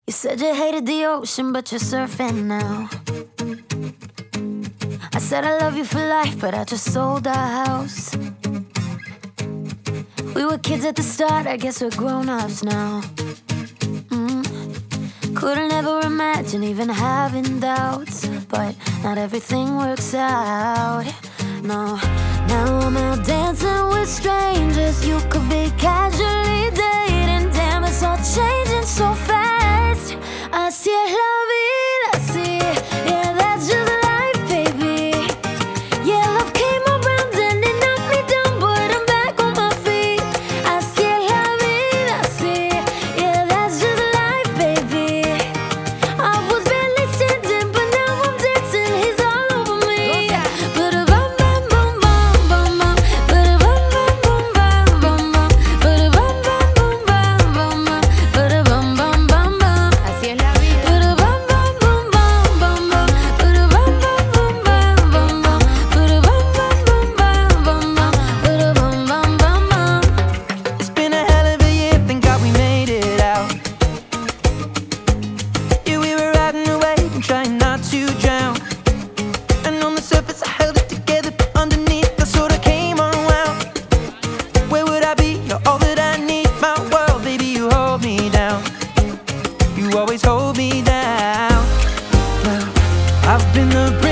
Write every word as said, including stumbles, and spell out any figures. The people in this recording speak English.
You said you hated the ocean, but you're surfing now. I said I love you for life, but I just sold our house. We were kids at the start, I guess we're grown-ups now. mm. Couldn't ever imagine even having doubts, but not everything works out. No, now I'm out dancing with strangers. You could be casually dating. Damn, it's all changing so fast. Así es la vida, así, yeah, that's just life, baby. Yeah, love came around and it knocked me down, but I'm back on my feet. Así es la vida, así, yeah, that's just life, baby. I was barely standing, but now I'm dancing. He's all over me. Ba-da-bum, bum, bum, bum, bum, bum. Ba-da-bum, bum, bum, bum, bum, bum. Ba-da-bum, bum, bum, bum, bum, bum. Ba-da-bum, bum, bum, bum. Así es la vida. Ba-da-bum, bum, bum, bum, bum, bum. Ba-da-bum, bum, bum, bum, bum, bum. Ba-da-bum, bum, bum, bum, bum, bum. Ba-da-bum, bum, bum, bum. It's been a hell of a year, thank God we made it out. Yeah, we were riding the wave and trying not to drown. And on the surface I held it together, but underneath I sort of came unwound. Where would I be? You're all that I need. My world, baby, you hold me down. You always hold me down. Now, I've been the